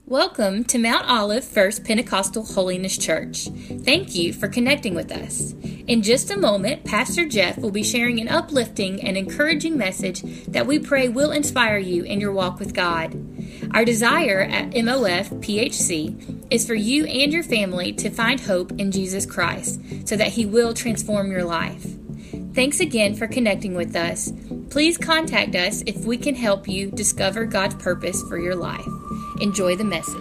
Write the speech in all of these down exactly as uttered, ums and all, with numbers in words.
Welcome to Mount Olive First Pentecostal Holiness Church. Thank you for connecting with us. In just a moment, Pastor Jeff will be sharing an uplifting and encouraging message that we pray will inspire you in your walk with God. Our desire at M O F P H C is for you and your family to find hope in Jesus Christ so that He will transform your life. Thanks again for connecting with us. Please contact us if we can help you discover God's purpose for your life. Enjoy the message.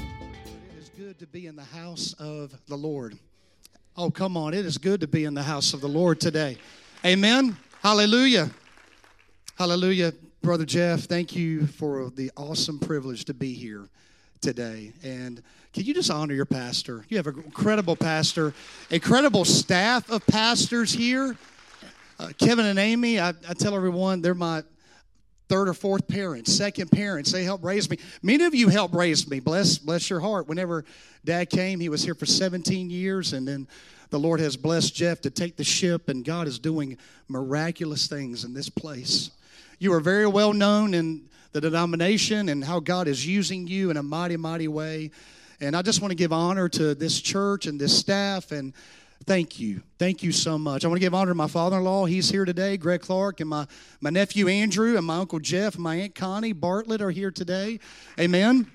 It is good to be in the house of the Lord. Oh, come on. It is good to be in the house of the Lord today. Amen. Hallelujah. Hallelujah. Brother Jeff, thank you for the awesome privilege to be here today. And can you just honor your pastor? You have an incredible pastor, incredible staff of pastors here. Uh, Kevin and Amy, I, I tell everyone, they're my third or fourth parents, second parents. They helped raise me. Many of you helped raise me. Bless, bless your heart. Whenever Dad came, he was here for seventeen years, and then the Lord has blessed Jeff to take the ship, and God is doing miraculous things in this place. You are very well known in the denomination and how God is using you in a mighty, mighty way. And I just want to give honor to this church and this staff, and thank you. Thank you so much. I want to give honor to my father-in-law. He's here today, Greg Clark, and my, my nephew Andrew, and my Uncle Jeff, and my Aunt Connie Bartlett are here today. Amen.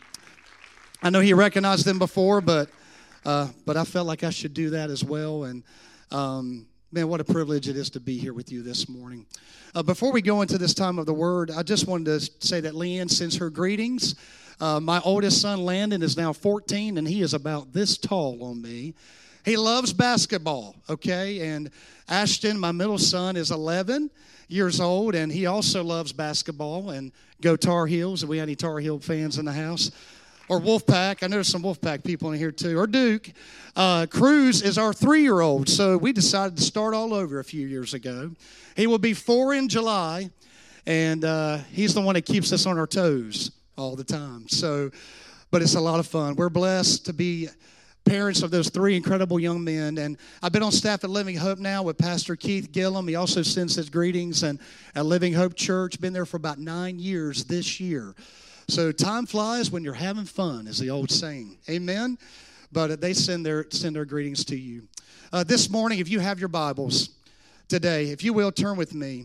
I know he recognized them before, but uh, but I felt like I should do that as well. And um, man, what a privilege it is to be here with you this morning. Uh, before we go into this time of the Word, I just wanted to say that Leanne sends her greetings. Uh, my oldest son, Landon, is now fourteen, and he is about this tall on me. He loves basketball, okay? And Ashton, my middle son, is eleven years old, and he also loves basketball and go Tar Heels. If we have any Tar Heel fans in the house. Or Wolfpack. I know there's some Wolfpack people in here, too. Or Duke. Uh, Cruz is our three-year-old, so we decided to start all over a few years ago. He will be four in July, and uh, he's the one that keeps us on our toes all the time. So, but it's a lot of fun. We're blessed to be parents of those three incredible young men. And I've been on staff at Living Hope now with Pastor Keith Gillum. He also sends his greetings and at Living Hope Church. Been there for about nine years this year. So time flies when you're having fun, is the old saying. Amen? But they send their send their greetings to you. Uh, this morning, if you have your Bibles today, if you will, turn with me.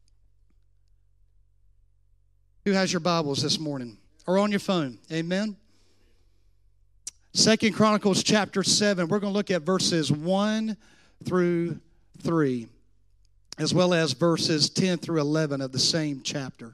Who has your Bibles this morning? Or on your phone? Amen? Second Chronicles chapter seven, we're going to look at verses one through three, as well as verses ten through eleven of the same chapter.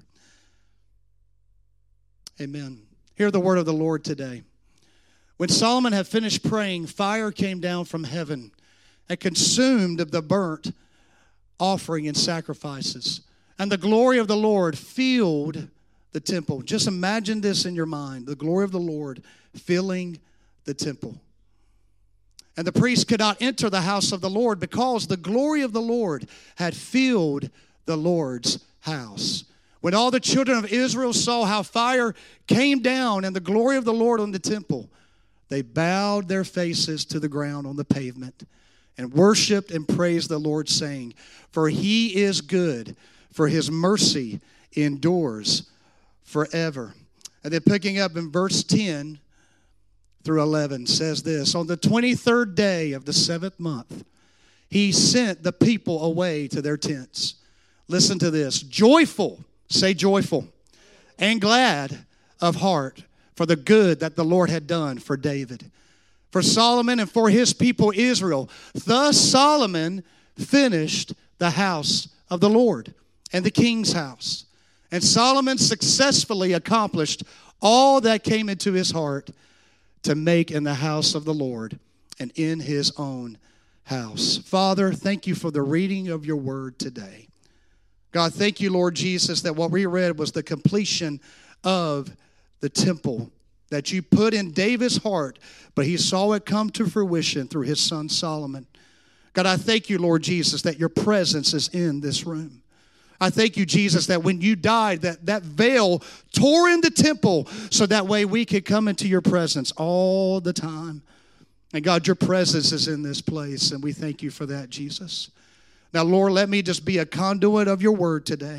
Amen. Hear the word of the Lord today. When Solomon had finished praying, fire came down from heaven and consumed the burnt offering and sacrifices. And the glory of the Lord filled the temple. Just imagine this in your mind, the glory of the Lord filling the temple. And the priests could not enter the house of the Lord because the glory of the Lord had filled the Lord's house. When all the children of Israel saw how fire came down and the glory of the Lord on the temple, they bowed their faces to the ground on the pavement and worshiped and praised the Lord, saying, "For He is good, for His mercy endures forever." And then picking up in verse ten through eleven says this: On the twenty-third day of the seventh month, He sent the people away to their tents. Listen to this. Joyful, say joyful, and glad of heart for the good that the Lord had done for David, for Solomon, and for his people Israel. Thus Solomon finished the house of the Lord and the king's house. And Solomon successfully accomplished all that came into his heart to make in the house of the Lord and in his own house. Father, thank you for the reading of your word today. God, thank you, Lord Jesus, that what we read was the completion of the temple that you put in David's heart, but he saw it come to fruition through his son Solomon. God, I thank you, Lord Jesus, that your presence is in this room. I thank you, Jesus, that when you died, that, that veil tore in the temple so that way we could come into your presence all the time. And God, your presence is in this place, and we thank you for that, Jesus. Now, Lord, let me just be a conduit of your word today.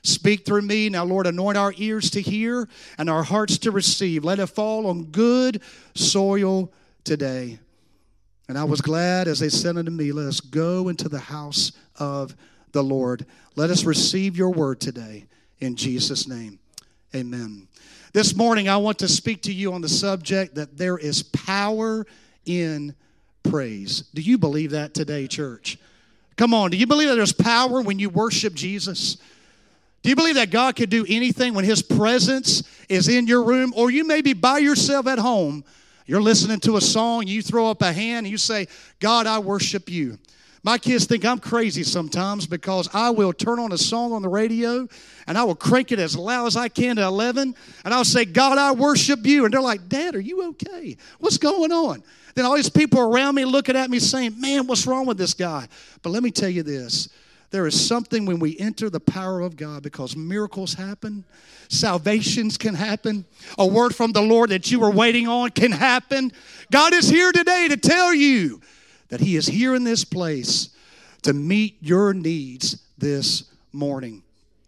Speak through me. Now, Lord, anoint our ears to hear and our hearts to receive. Let it fall on good soil today. And I was glad as they said unto me, let us go into the house of the Lord. Let us receive your word today. In Jesus' name, amen. This morning, I want to speak to you on the subject that there is power in praise. Do you believe that today, church? Come on, do you believe that there's power when you worship Jesus? Do you believe that God can do anything when his presence is in your room? Or you may be by yourself at home. You're listening to a song, you throw up a hand, and you say, God, I worship you. My kids think I'm crazy sometimes because I will turn on a song on the radio and I will crank it as loud as I can to eleven, and I'll say, God, I worship you. And they're like, Dad, are you okay? What's going on? Then all these people around me looking at me saying, man, what's wrong with this guy? But let me tell you this. There is something when we enter the power of God, because miracles happen, salvations can happen, a word from the Lord that you were waiting on can happen. God is here today to tell you that he is here in this place to meet your needs this morning.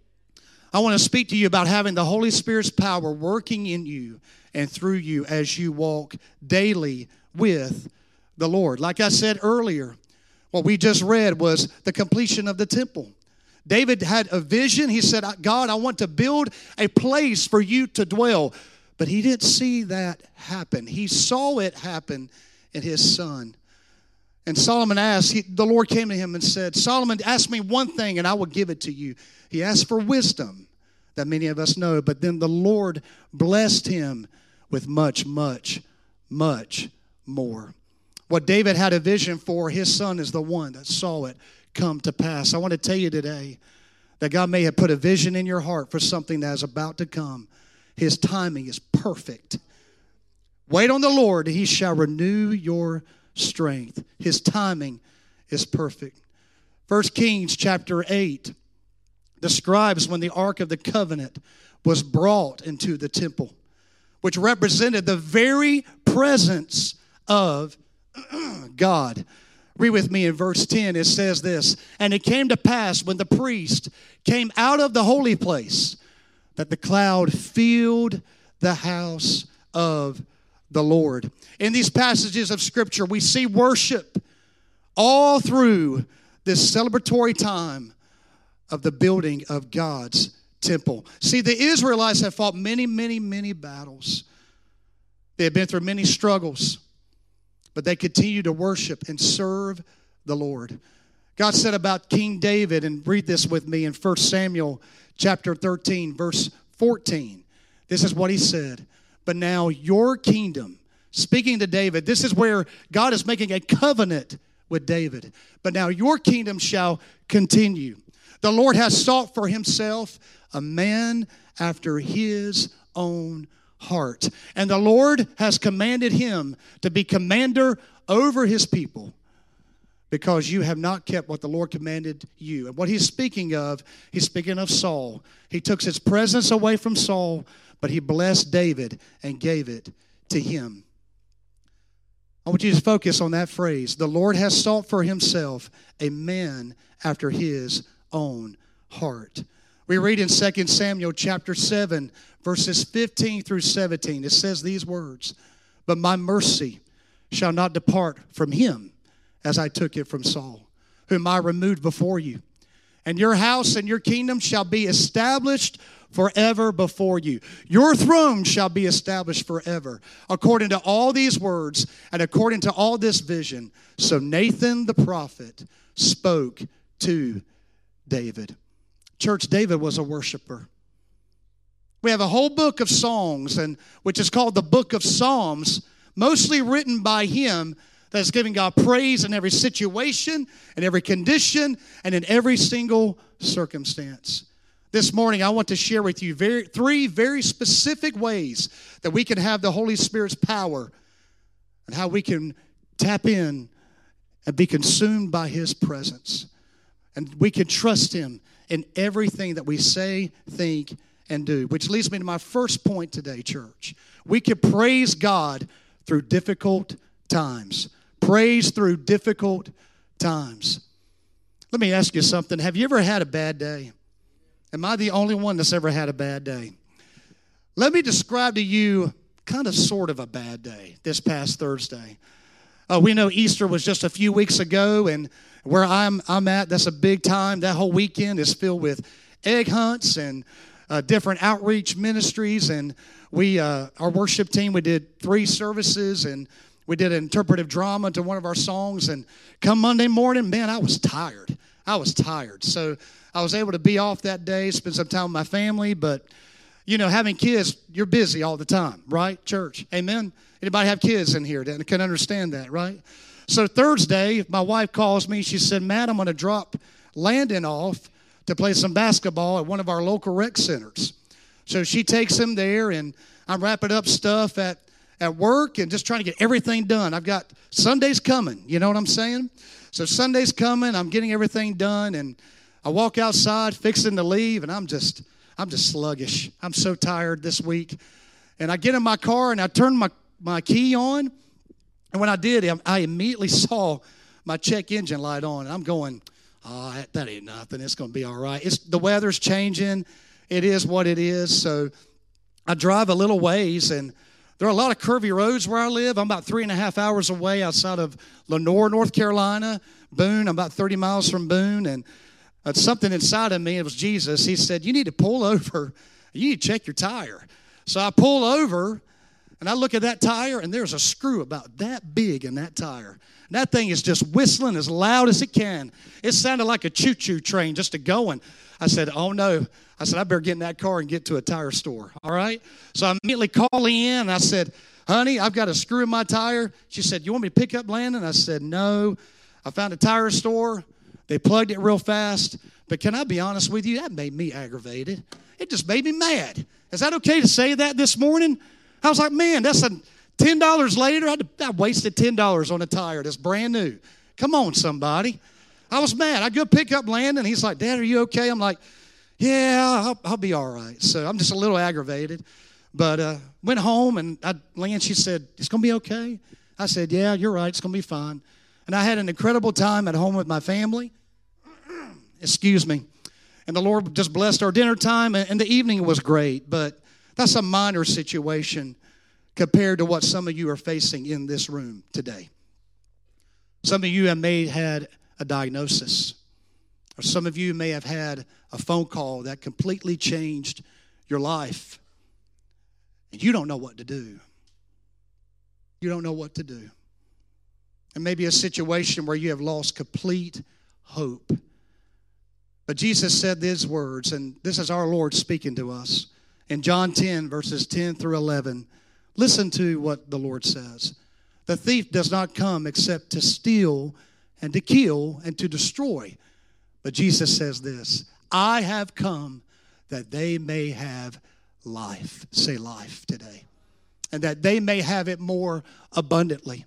I want to speak to you about having the Holy Spirit's power working in you and through you as you walk daily with the Lord. Like I said earlier, what we just read was the completion of the temple. David had a vision. He said, God, I want to build a place for you to dwell. But he didn't see that happen. He saw it happen in his son. And Solomon asked, he, the Lord came to him and said, Solomon, ask me one thing and I will give it to you. He asked for wisdom that many of us know. But then the Lord blessed him with much, much, much more. What David had a vision for, his son is the one that saw it come to pass. I want to tell you today that God may have put a vision in your heart for something that is about to come. His timing is perfect. Wait on the Lord, and he shall renew your strength. His timing is perfect. First Kings chapter eight describes when the Ark of the Covenant was brought into the temple, which represented the very presence of God. Read with me in verse ten. It says this, and it came to pass when the priest came out of the holy place that the cloud filled the house of the Lord. In these passages of Scripture, we see worship all through this celebratory time of the building of God's temple. See, the Israelites have fought many, many, many battles. They have been through many struggles, but they continue to worship and serve the Lord. God said about King David, and read this with me in First Samuel chapter thirteen, verse fourteen. This is what he said. But now your kingdom, speaking to David, this is where God is making a covenant with David. But now your kingdom shall continue. The Lord has sought for himself a man after his own heart. And the Lord has commanded him to be commander over his people, because you have not kept what the Lord commanded you. And what he's speaking of, he's speaking of Saul. He took his presence away from Saul, but he blessed David and gave it to him. I want you to focus on that phrase. The Lord has sought for himself a man after his own heart. We read in Second Samuel chapter seven, verses fifteen through seventeen. It says these words, but my mercy shall not depart from him, as I took it from Saul, whom I removed before you. And your house and your kingdom shall be established forever before you. Your throne shall be established forever, according to all these words and according to all this vision. So Nathan the prophet spoke to David. Church, David was a worshiper. We have a whole book of songs, and which is called the Book of Psalms, mostly written by him, that's giving God praise in every situation, in every condition, and in every single circumstance. This morning, I want to share with you very, three very specific ways that we can have the Holy Spirit's power and how we can tap in and be consumed by his presence. And we can trust him in everything that we say, think, and do. Which leads me to my first point today, church. We can praise God through difficult times. Praise through difficult times. Let me ask you something. Have you ever had a bad day? Am I the only one that's ever had a bad day? Let me describe to you kind of sort of a bad day this past Thursday. Uh, we know Easter was just a few weeks ago, and where I'm I'm at, that's a big time. That whole weekend is filled with egg hunts and uh, different outreach ministries. And we, uh, our worship team, we did three services, and we did an interpretive drama to one of our songs. And come Monday morning, man, I was tired. I was tired. So I was able to be off that day, spend some time with my family. But, you know, having kids, you're busy all the time, right, church? Amen? Anybody have kids in here that can understand that, right? So Thursday, my wife calls me. She said, Matt, I'm going to drop Landon off to play some basketball at one of our local rec centers. So she takes him there, and I'm wrapping up stuff at, at work and just trying to get everything done. I've got Sunday's coming. You know what I'm saying? So Sunday's coming. I'm getting everything done, and I walk outside fixing to leave, and I'm just I'm just sluggish. I'm so tired this week. And I get in my car, and I turn my, my key on. And when I did, I immediately saw my check engine light on. And I'm going, oh, that, that ain't nothing. It's going to be all right. It's, the weather's changing. It is what it is. So I drive a little ways, and there are a lot of curvy roads where I live. I'm about three and a half hours away outside of Lenore, North Carolina. Boone, I'm about thirty miles from Boone. And uh, something inside of me, it was Jesus. He said, you need to pull over. You need to check your tire. So I pull over, and I look at that tire, and there's a screw about that big in that tire. And that thing is just whistling as loud as it can. It sounded like a choo-choo train just a going. I said, oh, no. I said, I better get in that car and get to a tire store, all right? So I immediately called in, and I said, honey, I've got a screw in my tire. She said, you want me to pick up Landon? I said, no. I found a tire store. They plugged it real fast. But can I be honest with you? That made me aggravated. It just made me mad. Is that okay to say that this morning? I was like, man, that's a ten dollars later. I, I wasted ten dollars on a tire that's brand new. Come on, somebody. I was mad. I go pick up Landon. He's like, Dad, are you okay? I'm like, yeah, I'll, I'll be all right. So I'm just a little aggravated. But uh, went home, and I, Land, she said, it's going to be okay? I said, yeah, you're right. It's going to be fine. And I had an incredible time at home with my family. Excuse me. And the Lord just blessed our dinner time, and the evening was great. But that's a minor situation compared to what some of you are facing in this room today. Some of you have may had a diagnosis, or some of you may have had a phone call that completely changed your life, and you don't know what to do. You don't know what to do. And maybe a situation where you have lost complete hope. But Jesus said these words, and this is our Lord speaking to us. In John ten, verses ten through eleven, listen to what the Lord says. The thief does not come except to steal and to kill and to destroy. But Jesus says this, I have come that they may have life. Say life today. And that they may have it more abundantly.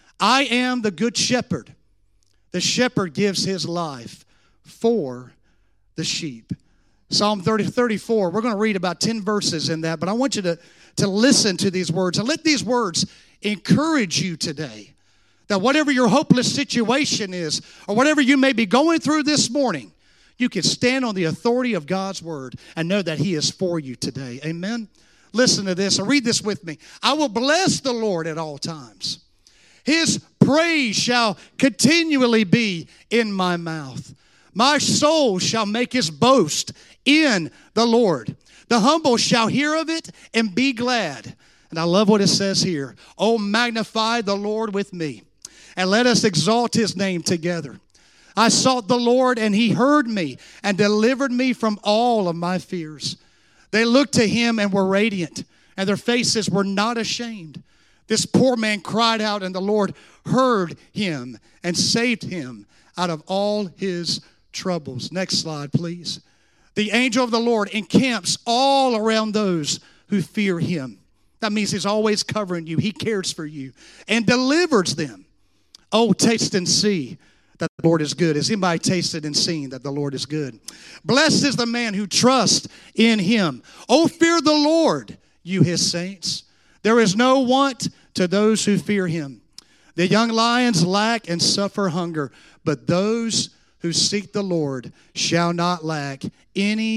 I am the good shepherd. The shepherd gives his life for the sheep. Psalm thirty, thirty-four, we're going to read about ten verses in that, but I want you to, to listen to these words and let these words encourage you today. That whatever your hopeless situation is, or whatever you may be going through this morning, you can stand on the authority of God's word and know that he is for you today. Amen? Listen to this, or read this with me. I will bless the Lord at all times. His praise shall continually be in my mouth. My soul shall make his boast in the Lord. The humble shall hear of it and be glad. And I love what it says here. Oh, magnify the Lord with me, and let us exalt his name together. I sought the Lord, and he heard me and delivered me from all of my fears. They looked to him and were radiant, and their faces were not ashamed. This poor man cried out, and the Lord heard him and saved him out of all his troubles. Next slide, please. The angel of the Lord encamps all around those who fear him. That means he's always covering you. He cares for you and delivers them. Oh, taste and see that the Lord is good. Has anybody tasted and seen that the Lord is good? Blessed is the man who trusts in him. Oh, fear the Lord, you his saints. There is no want to those who fear him. The young lions lack and suffer hunger, but those who seek the Lord shall not lack any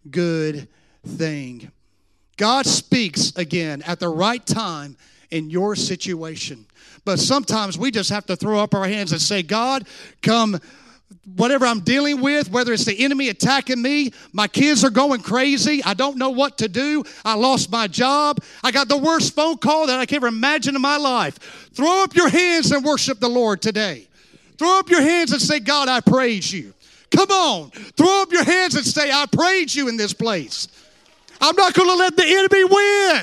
good thing. God speaks again at the right time in your situation. But sometimes we just have to throw up our hands and say, God, come, whatever I'm dealing with, whether it's the enemy attacking me, my kids are going crazy, I don't know what to do, I lost my job, I got the worst phone call that I can ever imagine in my life. Throw up your hands and worship the Lord today. Throw up your hands and say, God, I praise you. Come on, throw up your hands and say, I praise you in this place. I'm not going to let the enemy win.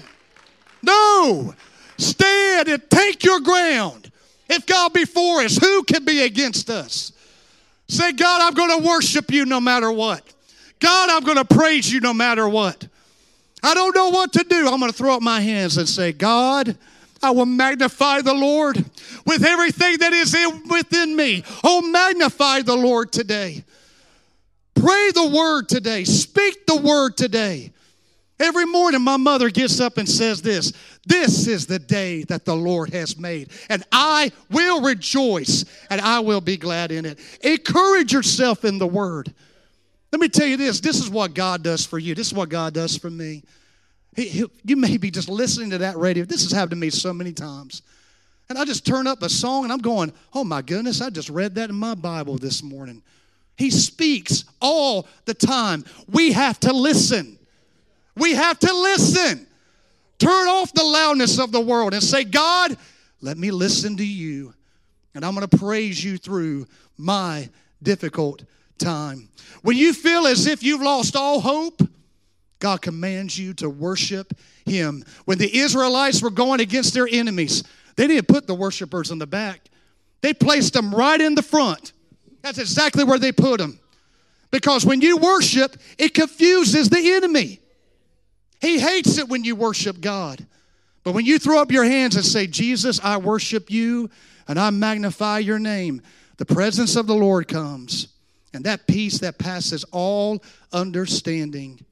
No. Stand and take your ground. If God be for us, who can be against us? Say, God, I'm going to worship you no matter what. God, I'm going to praise you no matter what. I don't know what to do. I'm going to throw up my hands and say, God, I will magnify the Lord with everything that is in, within me. Oh, magnify the Lord today. Pray the word today. Speak the word today. Every morning my mother gets up and says this, this is the day that the Lord has made, and I will rejoice, and I will be glad in it. Encourage yourself in the word. Let me tell you this, this is what God does for you. This is what God does for me. He, he, you may be just listening to that radio. This has happened to me so many times. And I just turn up a song, and I'm going, oh my goodness, I just read that in my Bible this morning. He speaks all the time. We have to listen. We have to listen. Turn off the loudness of the world and say, God, let me listen to you. And I'm going to praise you through my difficult time. When you feel as if you've lost all hope, God commands you to worship him. When the Israelites were going against their enemies, they didn't put the worshipers in the back. They placed them right in the front. That's exactly where they put them. Because when you worship, it confuses the enemy. He hates it when you worship God. But when you throw up your hands and say, Jesus, I worship you and I magnify your name, the presence of the Lord comes. And that peace that passes all understanding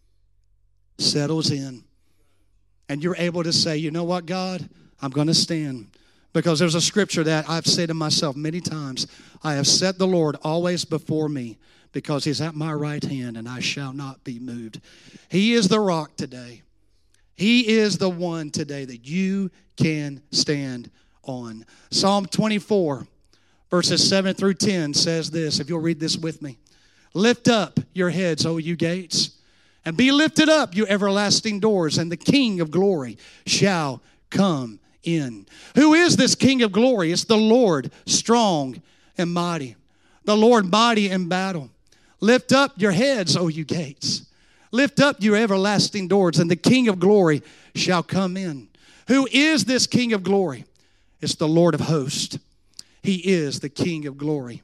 settles in. And you're able to say, you know what, God? I'm going to stand. Because there's a scripture that I've said to myself many times, I have set the Lord always before me, because he's at my right hand and I shall not be moved. He is the rock today. He is the one today that you can stand on. Psalm twenty-four, verses seven through ten says this, if you'll read this with me. Lift up your heads, O you gates, and be lifted up, you everlasting doors, and the King of glory shall come in. Who is this King of glory? It's the Lord, strong and mighty. The Lord mighty in battle. Lift up your heads, O you gates. Lift up your everlasting doors, and the King of glory shall come in. Who is this King of glory? It's the Lord of hosts. He is the King of glory.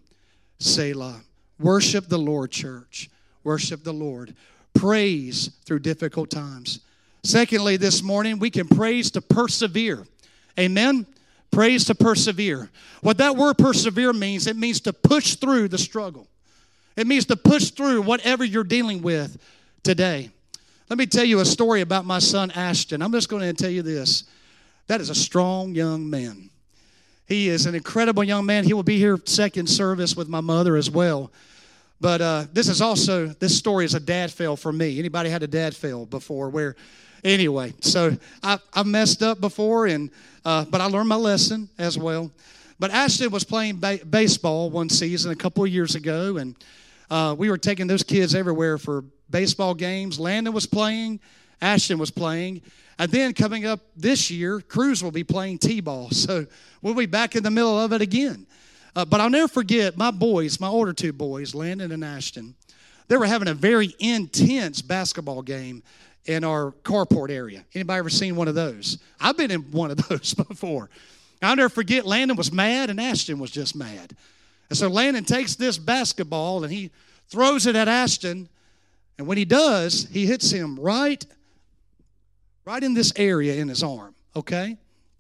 Selah. Worship the Lord, church. Worship the Lord. Praise through difficult times. Secondly, this morning, we can praise to persevere. Amen? Praise to persevere. What that word persevere means, it means to push through the struggle. It means to push through whatever you're dealing with today. Let me tell you a story about my son, Ashton. I'm just going to tell you this. That is a strong young man. He is an incredible young man. He will be here second service with my mother as well. But uh, this is also, this story is a dad fail for me. Anybody had a dad fail before where, anyway, so I, I messed up before, and uh, but I learned my lesson as well. But Ashton was playing ba- baseball one season a couple of years ago, and uh, we were taking those kids everywhere for baseball games. Landon was playing, Ashton was playing, and then coming up this year, Cruz will be playing T-ball. So we'll be back in the middle of it again. Uh, but I'll never forget my boys, my older two boys, Landon and Ashton. They were having a very intense basketball game in our carport area. Anybody ever seen one of those? I've been in one of those before. I'll never forget, Landon was mad and Ashton was just mad. And so Landon takes this basketball and he throws it at Ashton. And when he does, he hits him right, right in this area in his arm, okay?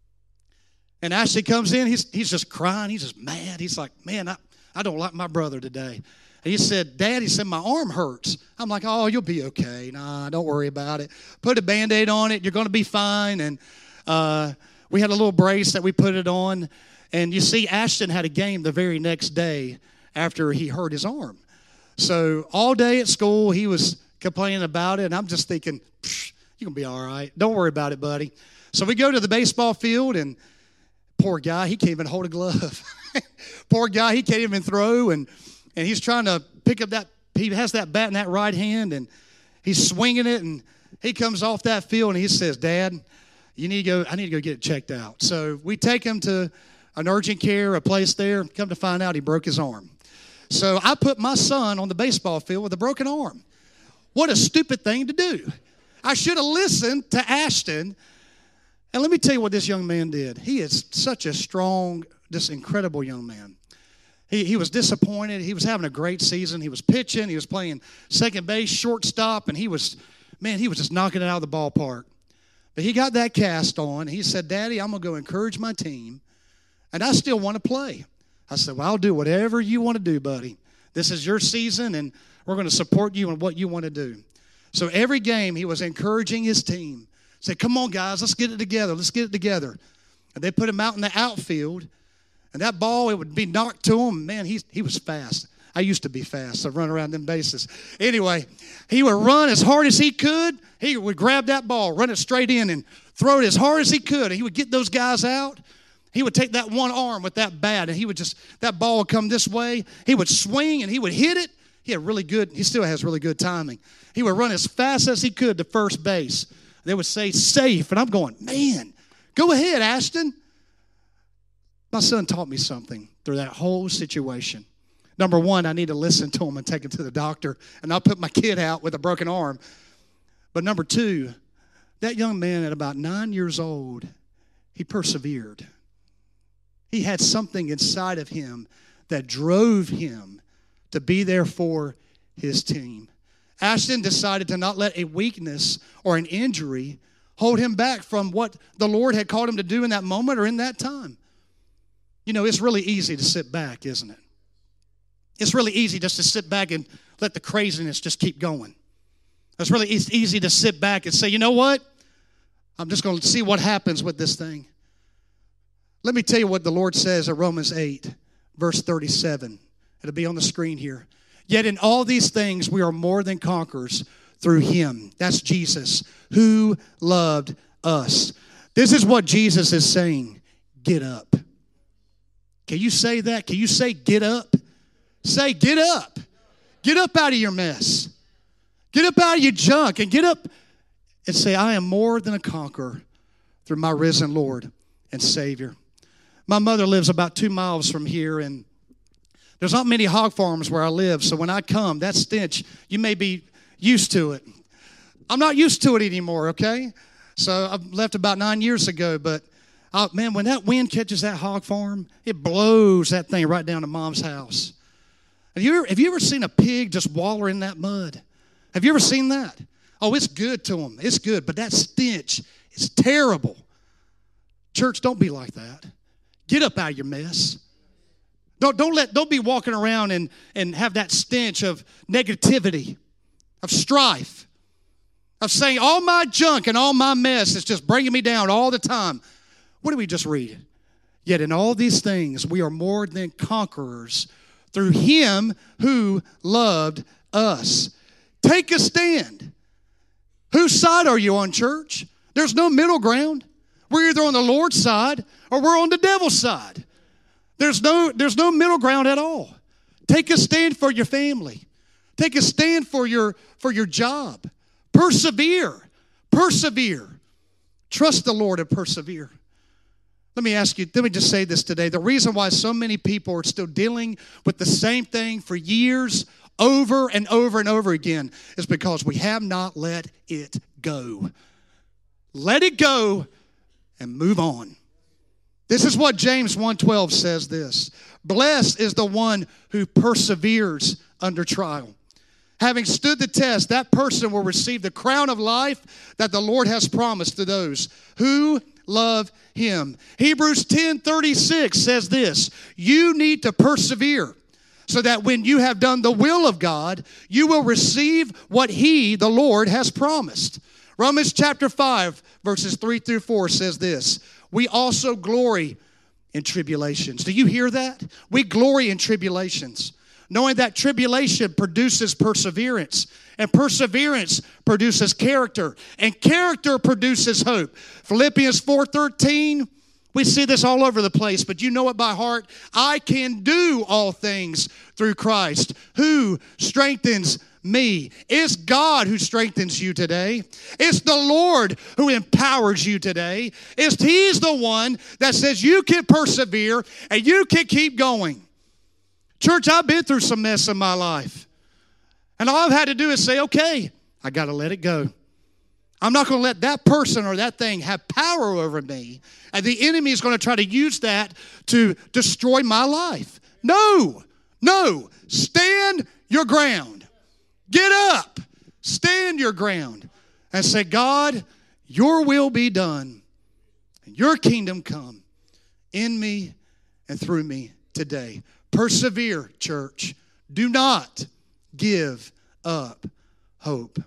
And Ashton comes in, he's, he's just crying, he's just mad. He's like, man, I, I don't like my brother today. And he said, Dad, he said, my arm hurts. I'm like, oh, you'll be okay. Nah, don't worry about it. Put a Band-Aid on it, you're going to be fine. And uh, we had a little brace that we put it on. And you see, Ashton had a game the very next day after he hurt his arm. So all day at school, he was complaining about it. And I'm just thinking, you're going to be all right. Don't worry about it, buddy. So we go to the baseball field, and poor guy, he can't even hold a glove. Poor guy, he can't even throw, and, and he's trying to pick up that, he has that bat in that right hand, and he's swinging it, and he comes off that field, and he says, Dad, you need to go, I need to go get it checked out. So we take him to an urgent care, a place there. Come to find out, he broke his arm. So I put my son on the baseball field with a broken arm. What a stupid thing to do. I should have listened to Ashton. And let me tell you what this young man did. He is such a strong, this incredible young man. He, he was disappointed. He was having a great season. He was pitching. He was playing second base, shortstop, and he was, man, he was just knocking it out of the ballpark. But he got that cast on. He said, Daddy, I'm going to go encourage my team, and I still want to play. I said, well, I'll do whatever you want to do, buddy. This is your season, and we're going to support you in what you want to do. So every game, he was encouraging his team. Say, come on, guys, let's get it together. Let's get it together. And they put him out in the outfield, and that ball, it would be knocked to him. Man, he, he was fast. I used to be fast, so run around them bases. Anyway, he would run as hard as he could. He would grab that ball, run it straight in, and throw it as hard as he could. And he would get those guys out. He would take that one arm with that bat, and he would just, that ball would come this way. He would swing, and he would hit it. He had really good, he still has really good timing. He would run as fast as he could to first base. They would say, safe. And I'm going, man, go ahead, Ashton. My son taught me something through that whole situation. Number one, I need to listen to him and take him to the doctor, and I'll put my kid out with a broken arm. But number two, that young man at about nine years old, he persevered. He had something inside of him that drove him to be there for his team. Ashton decided to not let a weakness or an injury hold him back from what the Lord had called him to do in that moment or in that time. You know, it's really easy to sit back, isn't it? It's really easy just to sit back and let the craziness just keep going. It's really easy to sit back and say, you know what? I'm just going to see what happens with this thing. Let me tell you what the Lord says in Romans eight, verse thirty-seven. It'll be on the screen here. Yet in all these things we are more than conquerors through him. That's Jesus, who loved us. This is what Jesus is saying. Get up. Can you say that? Can you say get up? Say get up. Get up out of your mess. Get up out of your junk and get up and say, I am more than a conqueror through my risen Lord and Savior. My mother lives about two miles from here, and there's not many hog farms where I live, so when I come, that stench, you may be used to it. I'm not used to it anymore, okay? So I left about nine years ago, but uh, man, when that wind catches that hog farm, it blows that thing right down to Mom's house. Have you ever, have you ever seen a pig just waller in that mud? Have you ever seen that? Oh, it's good to them. It's good, but that stench is terrible. Church, don't be like that. Get up out of your mess. Don't, don't, let, don't be walking around and, and have that stench of negativity, of strife, of saying all my junk and all my mess is just bringing me down all the time. What did we just read? Yet in all these things we are more than conquerors through him who loved us. Take a stand. Whose side are you on, church? There's no middle ground. We're either on the Lord's side or we're on the devil's side. There's no, there's no middle ground at all. Take a stand for your family. Take a stand for your, for your job. Persevere. Persevere. Trust the Lord and persevere. Let me ask you, let me just say this today. The reason why so many people are still dealing with the same thing for years, over and over and over again, is because we have not let it go. Let it go and move on. This is what James one twelve says this. Blessed is the one who perseveres under trial. Having stood the test, that person will receive the crown of life that the Lord has promised to those who love him. Hebrews ten thirty-six says this. You need to persevere so that when you have done the will of God, you will receive what he, the Lord, has promised. Romans chapter five, verses three through four says this. We also glory in tribulations. Do you hear that? We glory in tribulations, knowing that tribulation produces perseverance, and perseverance produces character, and character produces hope. Philippians four thirteen, we see this all over the place, but you know it by heart. I can do all things through Christ, who strengthens me. It's God who strengthens you today. It's the Lord who empowers you today. It's He's the one that says you can persevere and you can keep going. Church, I've been through some mess in my life. And all I've had to do is say, okay, I got to let it go. I'm not going to let that person or that thing have power over me. And the enemy is going to try to use that to destroy my life. No, no, stand your ground. Get up, stand your ground, and say, God, your will be done, and your kingdom come in me and through me today. Persevere, church. Do not give up hope.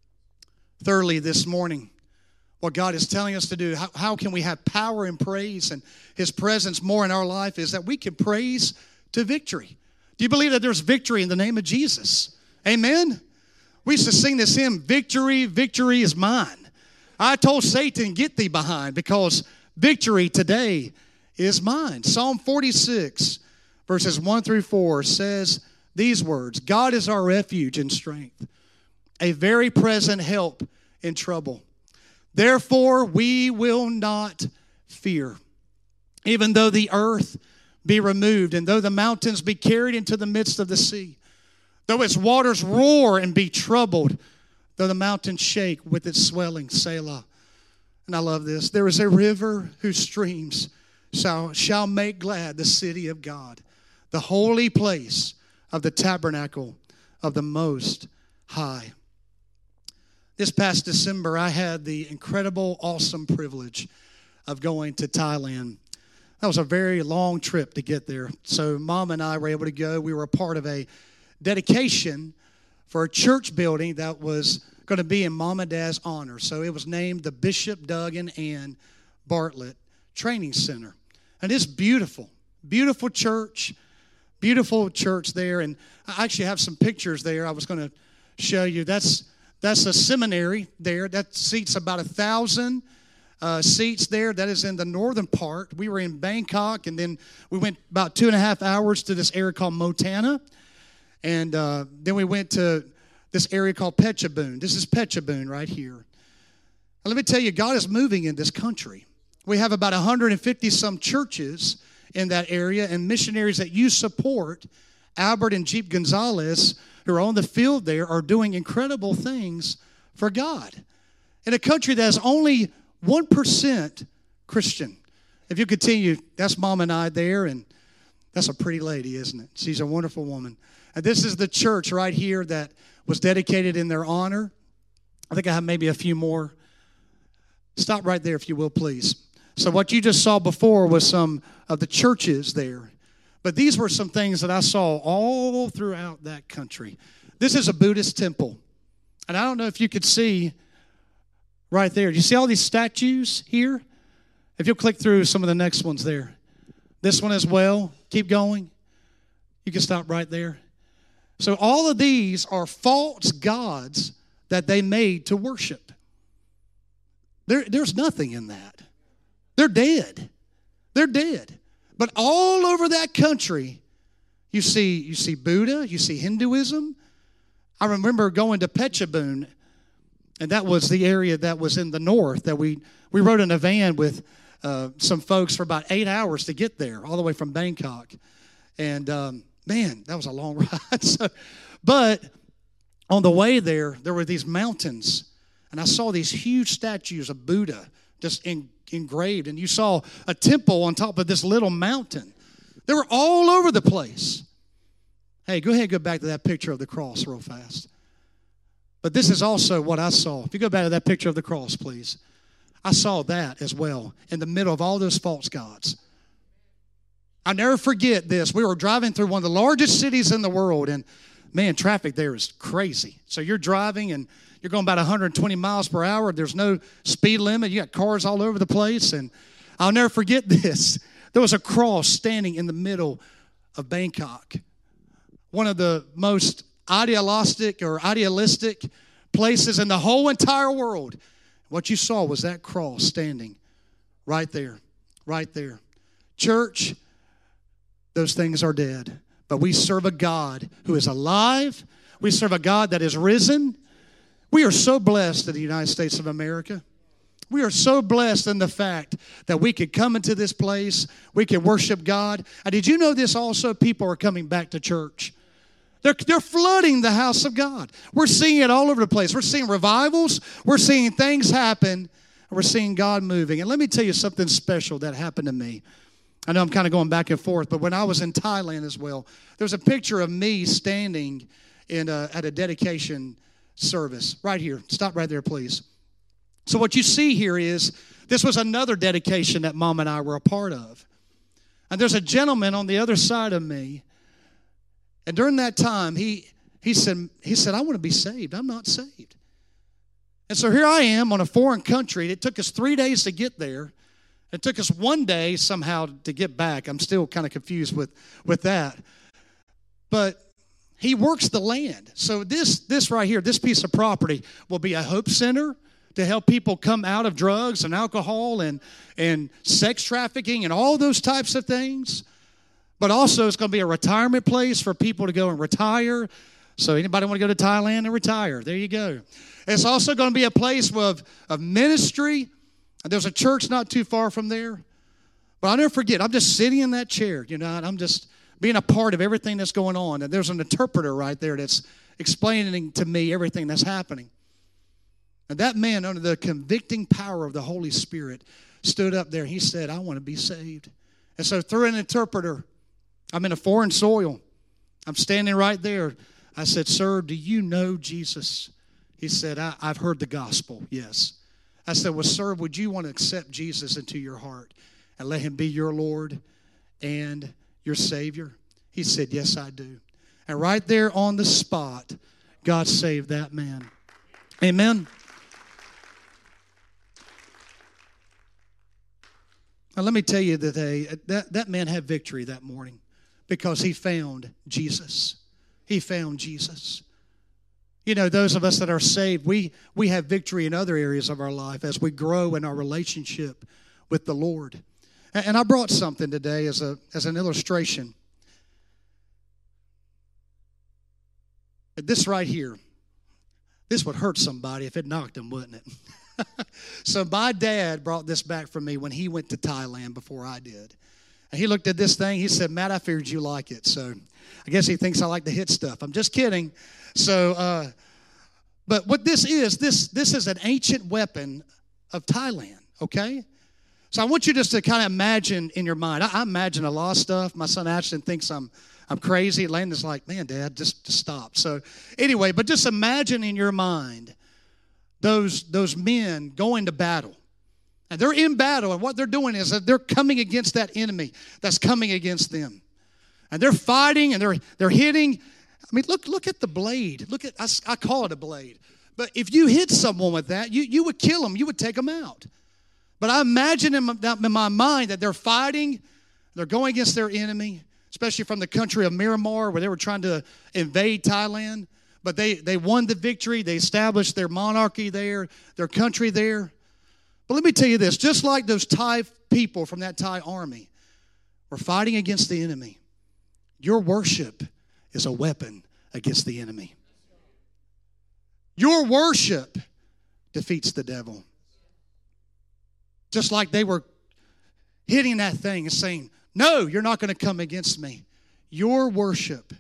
Thirdly, this morning, what God is telling us to do, how, how can we have power and praise and His presence more in our life, is that we can praise to victory. Do you believe that there's victory in the name of Jesus? Amen? We used to sing this hymn, victory, victory is mine. I told Satan, get thee behind, because victory today is mine. Psalm forty-six, verses one through four says these words, God is our refuge and strength, a very present help in trouble. Therefore we will not fear, even though the earth be removed, and though the mountains be carried into the midst of the sea. Though its waters roar and be troubled, though the mountains shake with its swelling, Selah. And I love this. There is a river whose streams shall, shall make glad the city of God, the holy place of the tabernacle of the Most High. This past December, I had the incredible, awesome privilege of going to Thailand. That was a very long trip to get there. So Mom and I were able to go. We were a part of a dedication for a church building that was going to be in Mom and Dad's honor. So it was named the Bishop Doug and Ann Bartlett Training Center. And it's beautiful, beautiful church, beautiful church there. And I actually have some pictures there I was going to show you. That's that's a seminary there. That seats about a thousand uh, seats there. That is in the northern part. We were in Bangkok, and then we went about two and a half hours to this area called Motana. And uh, then we went to this area called Phetchabun. This is Phetchabun right here. And let me tell you, God is moving in this country. We have about one hundred fifty some churches in that area, and missionaries that you support, Albert and Jeep Gonzalez, who are on the field there, are doing incredible things for God. In a country that is only one percent Christian. If you continue, that's Mom and I there, and that's a pretty lady, isn't it? She's a wonderful woman. And this is the church right here that was dedicated in their honor. I think I have maybe a few more. Stop right there, if you will, please. So what you just saw before was some of the churches there. But these were some things that I saw all throughout that country. This is a Buddhist temple. And I don't know if you could see right there. Do you see all these statues here? If you'll click through some of the next ones there. This one as well. Keep going. You can stop right there. So all of these are false gods that they made to worship. There, there's nothing in that. They're dead. They're dead. But all over that country, you see, you see Buddha, you see Hinduism. I remember going to Phetchabun, and that was the area that was in the north that we, we rode in a van with uh, some folks for about eight hours to get there, all the way from Bangkok. And um, man, that was a long ride. so, but on the way there, there were these mountains, and I saw these huge statues of Buddha just in, engraved, and you saw a temple on top of this little mountain. They were all over the place. Hey, go ahead and go back to that picture of the cross real fast. But this is also what I saw. If you go back to that picture of the cross, please. I saw that as well in the middle of all those false gods. I'll never forget this. We were driving through one of the largest cities in the world, and man, traffic there is crazy. So you're driving, and you're going about one hundred twenty miles per hour. There's no speed limit. You got cars all over the place, and I'll never forget this. There was a cross standing in the middle of Bangkok. one of the most idealistic or idealistic places in the whole entire world. What you saw was that cross standing right there, right there. Church, those things are dead. But we serve a God who is alive. We serve a God that is risen. We are so blessed in the United States of America. We are so blessed in the fact that we could come into this place, we can worship God. And did you know this also? People are coming back to church. They're, they're flooding the house of God. We're seeing it all over the place. We're seeing revivals. We're seeing things happen. And we're seeing God moving. And let me tell you something special that happened to me. I know I'm kind of going back and forth, but when I was in Thailand as well, there's a picture of me standing in a, at a dedication service right here. Stop right there, please. So what you see here is this was another dedication that Mom and I were a part of. And there's a gentleman on the other side of me. And during that time, he he said, he said, I want to be saved. I'm not saved. And so here I am on a foreign country. It took us three days to get there. It took us one day somehow to get back. I'm still kind of confused with, with that. But he works the land. So this, this right here, this piece of property will be a hope center to help people come out of drugs and alcohol and, and sex trafficking and all those types of things. But also it's going to be a retirement place for people to go and retire. So anybody want to go to Thailand and retire? There you go. It's also going to be a place of, of ministry. There's a church not too far from there. But I'll never forget, I'm just sitting in that chair, you know, and I'm just being a part of everything that's going on. And there's an interpreter right there that's explaining to me everything that's happening. And that man, under the convicting power of the Holy Spirit, stood up there. He said, I want to be saved. And so through an interpreter, I'm in a foreign soil. I'm standing right there. I said, sir, do you know Jesus? He said, I, I've heard the gospel, yes. I said, well, sir, would you want to accept Jesus into your heart and let him be your Lord and your Savior? He said, yes, I do. And right there on the spot, God saved that man. Amen. Now, let me tell you today, that, that man had victory that morning because he found Jesus. He found Jesus. You know, those of us that are saved, we, we have victory in other areas of our life as we grow in our relationship with the Lord. And, and I brought something today as a as an illustration. This right here, this would hurt somebody if it knocked them, wouldn't it? So my dad brought this back for me when he went to Thailand before I did. And he looked at this thing. He said, Matt, I figured you like it. So I guess he thinks I like to hit stuff. I'm just kidding. So, uh, but what this is, this, this is an ancient weapon of Thailand, okay? So I want you just to kind of imagine in your mind. I, I imagine a lot of stuff. My son Ashton thinks I'm I'm crazy. Landon's like, man, Dad, just, just stop. So anyway, but just imagine in your mind those, those men going to battle. And they're in battle, and what they're doing is that they're coming against that enemy that's coming against them. And they're fighting, and they're they're hitting. I mean, look look at the blade. Look at, I, I call it a blade. But if you hit someone with that, you, you would kill them. You would take them out. But I imagine in my, in my mind that they're fighting. They're going against their enemy, especially from the country of Myanmar, where they were trying to invade Thailand. But they, they won the victory. They established their monarchy there, their country there. But let me tell you this. Just like those Thai people from that Thai army were fighting against the enemy, your worship is a weapon against the enemy. Your worship defeats the devil. Just like they were hitting that thing and saying, no, you're not going to come against me. Your worship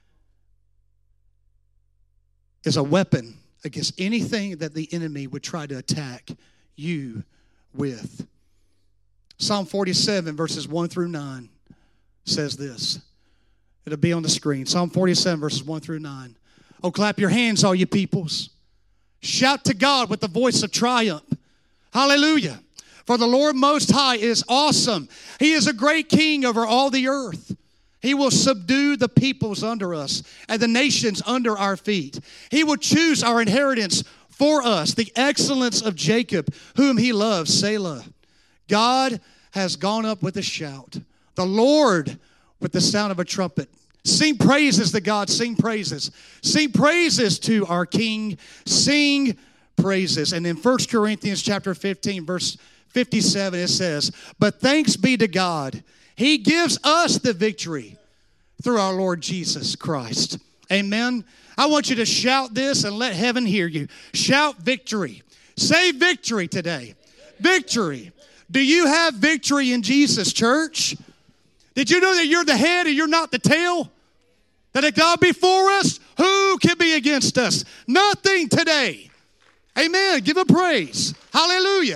is a weapon against anything that the enemy would try to attack you with. Psalm forty-seven, verses one through nine says this. It'll be on the screen. Psalm forty-seven, verses one through nine. Oh, clap your hands, all you peoples. Shout to God with the voice of triumph. Hallelujah. For the Lord Most High is awesome. He is a great king over all the earth. He will subdue the peoples under us and the nations under our feet. He will choose our inheritance for us, the excellence of Jacob, whom he loves, Selah. God has gone up with a shout. The Lord with the sound of a trumpet. Sing praises to God. Sing praises. Sing praises to our King. Sing praises. And in First Corinthians chapter fifteen, verse fifty-seven, it says, but thanks be to God. He gives us the victory through our Lord Jesus Christ. Amen. I want you to shout this and let heaven hear you. Shout victory. Say victory today. Victory. Do you have victory in Jesus, church? Did you know that you're the head and you're not the tail? That if God be for us, who can be against us? Nothing today. Amen. Give him praise. Hallelujah.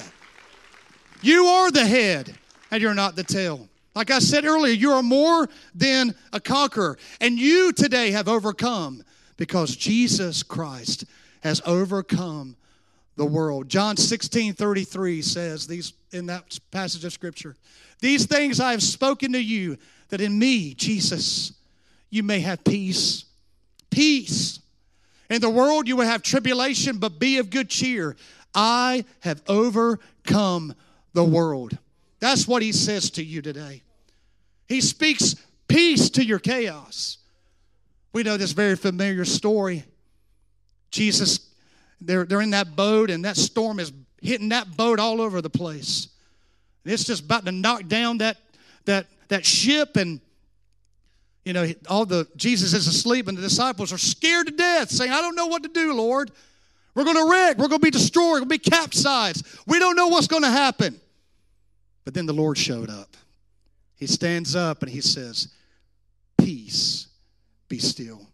You are the head and you're not the tail. Like I said earlier, you are more than a conqueror. And you today have overcome because Jesus Christ has overcome the world. John sixteen thirty-three says these in that passage of Scripture, these things I have spoken to you, that in me, Jesus, you may have peace. Peace. In the world you will have tribulation, but be of good cheer. I have overcome the world. That's what he says to you today. He speaks peace to your chaos. We know this very familiar story. Jesus, they're, they're in that boat, and that storm is hitting that boat all over the place. And it's just about to knock down that, that, that ship, and you know, all the Jesus is asleep, and the disciples are scared to death, saying, I don't know what to do, Lord. We're going to wreck. We're going to be destroyed. We're going to be capsized. We don't know what's going to happen. But then the Lord showed up. He stands up and he says, peace, be still.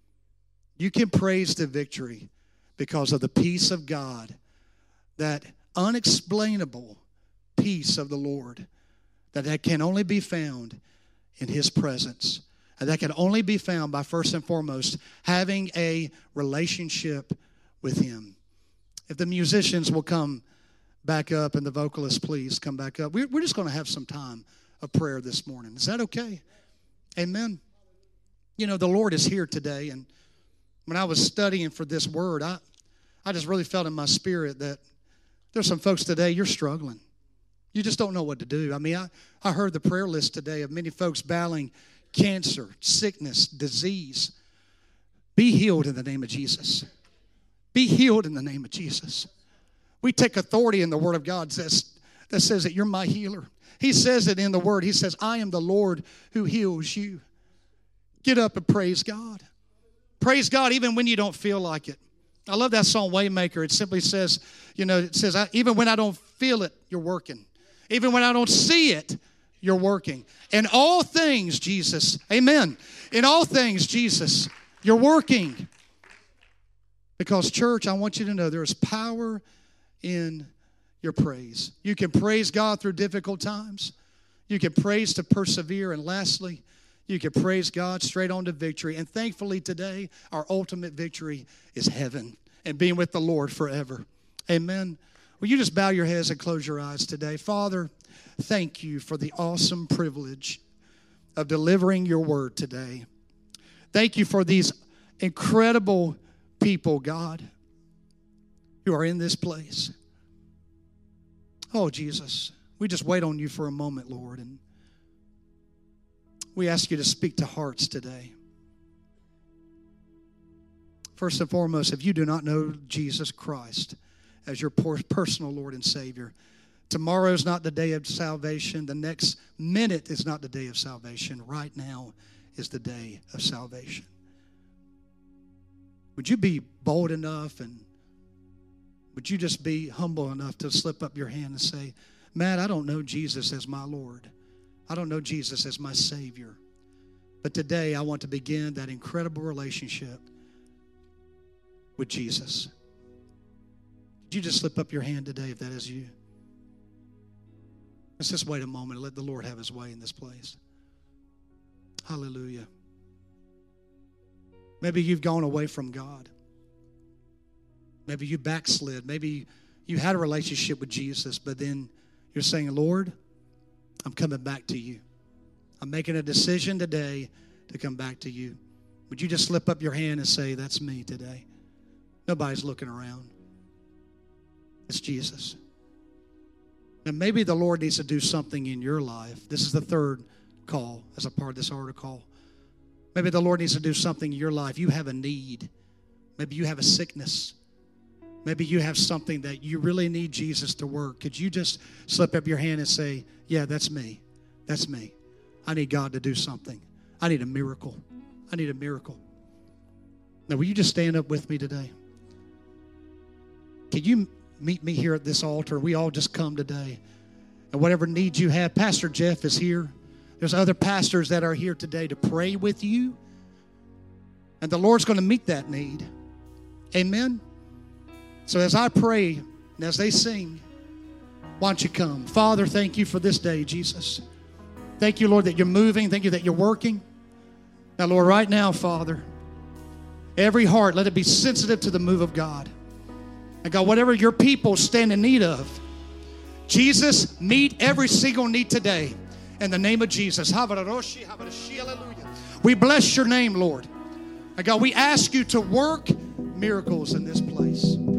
You can praise the victory because of the peace of God, that unexplainable peace of the Lord, that, that can only be found in his presence. And that can only be found by, first and foremost, having a relationship with him. If the musicians will come back up and the vocalists, please come back up. We're, we're just going to have some time of prayer this morning. Is that okay? Amen. You know, the Lord is here today. And when I was studying for this word, I, I just really felt in my spirit that there's some folks today, you're struggling. You just don't know what to do. I mean, I, I heard the prayer list today of many folks battling cancer, sickness, disease. Be healed in the name of Jesus. Be healed in the name of Jesus. We take authority in the Word of God that says, that says that you're my healer. He says it in the Word. He says, I am the Lord who heals you. Get up and praise God. Praise God even when you don't feel like it. I love that song, Waymaker. It simply says, you know, it says, even when I don't feel it, you're working. Even when I don't see it, you're working. In all things, Jesus, amen. In all things, Jesus, you're working. Because, church, I want you to know there is power in your praise. You can praise God through difficult times. You can praise to persevere. And lastly, you can praise God straight on to victory. And thankfully today, our ultimate victory is heaven and being with the Lord forever. Amen. Will you just bow your heads and close your eyes today? Father, thank you for the awesome privilege of delivering your word today. Thank you for these incredible people, God, who are in this place. Oh, Jesus, we just wait on you for a moment, Lord, and we ask you to speak to hearts today. First and foremost, if you do not know Jesus Christ as your personal Lord and Savior, tomorrow is not the day of salvation. The next minute is not the day of salvation. Right now is the day of salvation. Would you be bold enough, and would you just be humble enough to slip up your hand and say, Matt, I don't know Jesus as my Lord. I don't know Jesus as my Savior. But today I want to begin that incredible relationship with Jesus. Would you just slip up your hand today if that is you? Let's just wait a moment and let the Lord have his way in this place. Hallelujah. Maybe you've gone away from God. Maybe you backslid. Maybe you had a relationship with Jesus, but then you're saying, Lord, I'm coming back to you. I'm making a decision today to come back to you. Would you just slip up your hand and say, that's me today? Nobody's looking around. It's Jesus. And maybe the Lord needs to do something in your life. This is the third call as a part of this altar call. Maybe the Lord needs to do something in your life. You have a need. Maybe you have a sickness. Maybe you have something that you really need Jesus to work. Could you just slip up your hand and say, yeah, that's me. That's me. I need God to do something. I need a miracle. I need a miracle. Now, will you just stand up with me today? Can you meet me here at this altar? We all just come today. And whatever needs you have, Pastor Jeff is here. There's other pastors that are here today to pray with you. And the Lord's going to meet that need. Amen? So as I pray and as they sing, why don't you come? Father, thank you for this day, Jesus. Thank you, Lord, that you're moving. Thank you that you're working. Now, Lord, right now, Father, every heart, let it be sensitive to the move of God. And God, whatever your people stand in need of, Jesus, meet every single need today. In the name of Jesus. Hallelujah. We bless your name, Lord. And God, we ask you to work miracles in this place.